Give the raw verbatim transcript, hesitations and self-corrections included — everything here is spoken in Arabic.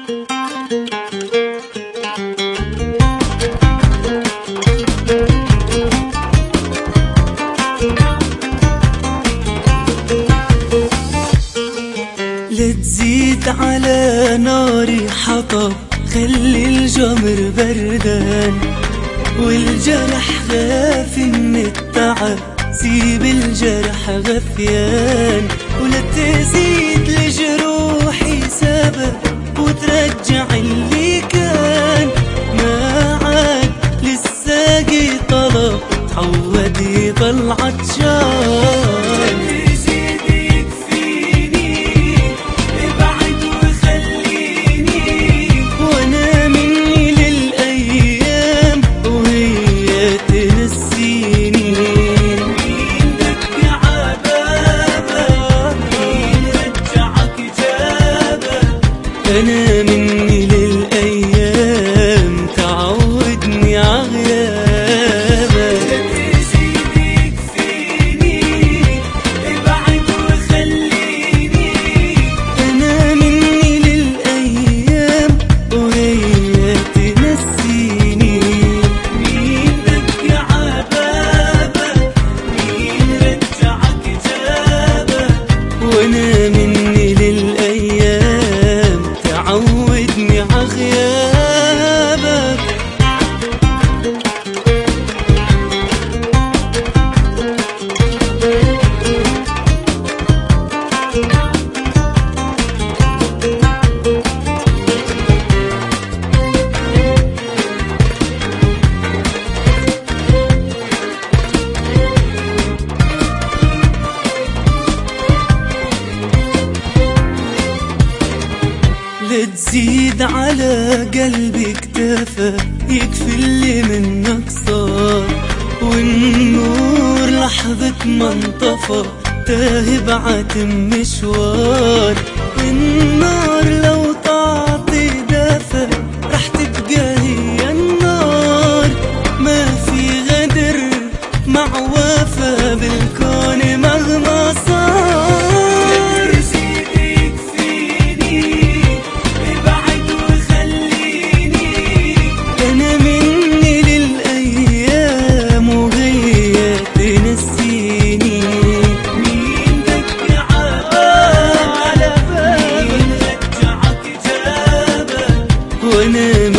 لا تزيد على ناري حطب، خلي الجمر بردان والجرح غاف من التعب، سيب الجرح غثيان. ولا تزيد لجروحي سبب وترجع اللي كان، ما عاد للساقي طلب تعود يضل عطشان. أنا مني للأيام تعودني عغيابك. لا تزيد يكفيني ابعد وخليني، أنا مني للأيام وهي تنسيني. مين بكى عبابك، مين رجعك جابك، وأنا مني للأيام عودني عغيابك. لا تزيد على قلبي كتافة، يكفي اللي منك صار، والنور لحظة ما انطفى تاه بعتم مشوار. النار لو تعطي دافع رح تبقى هي النار، ما في غدر مع وفا بالكون مهما صار. وانا